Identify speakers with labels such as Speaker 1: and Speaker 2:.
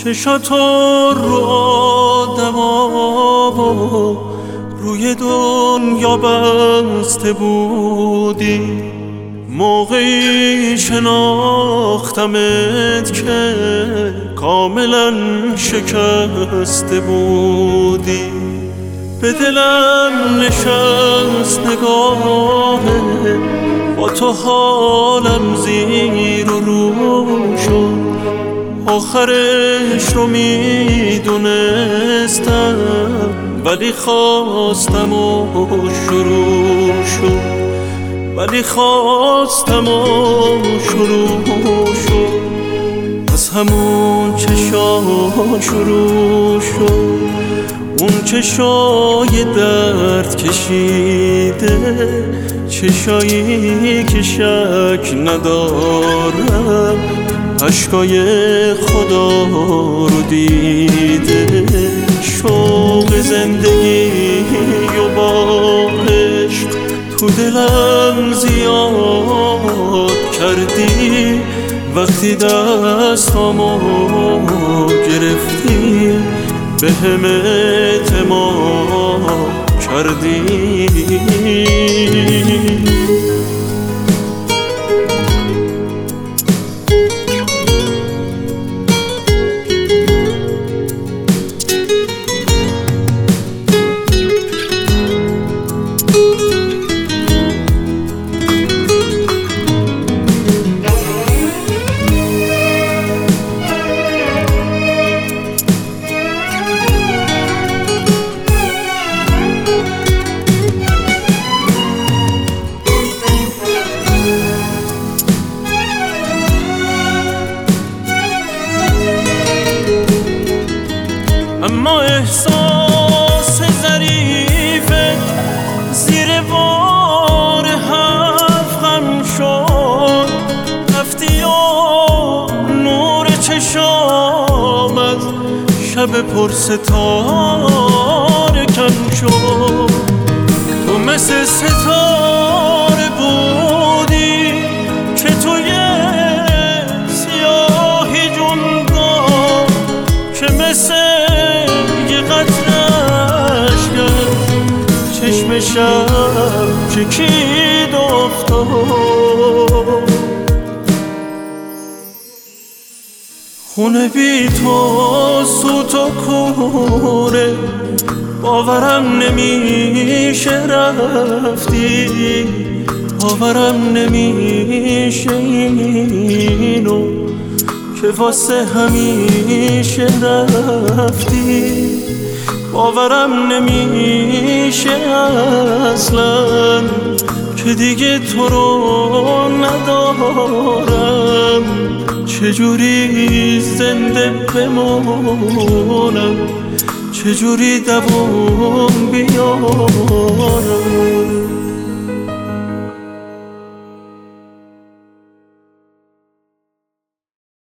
Speaker 1: چشاتو رو دوا روی دنیا بسته بودی، موقعی شناختمت که کاملا شکسته بودی. به دلم نشست نگاهه، با تو حالم زیر و رو شد. آخرش رو میدونستم ولی خواستم و شروع شد، ولی خواستم و شروع شد. از همون چشام شروع شد، اون چشای درد کشیده، چشایی که شک ندارم اشکای خدا رو دیده. شوق زندگی و با عشق تو دلم زیاد کردی، وقتی دستامو گرفتی بهم اعتماد کردی. اما احساس ظریفت زیر بار حرف خم شد، رفتی و نور چشامت شب پر ستاره کم شد. تو مثل ستاره بودی که توی سیاهی جنگا، که مثل چشم شب چکید افتاد. خونه بی تو سوت و کوره، باورم نمیشه رفتی، باورم نمیشه اینو که واسه همیشه رفتی. باورم نمیشه اصلا که دیگه تو رو ندارم. چجوری زنده بمونم، چجوری دوام بیارم.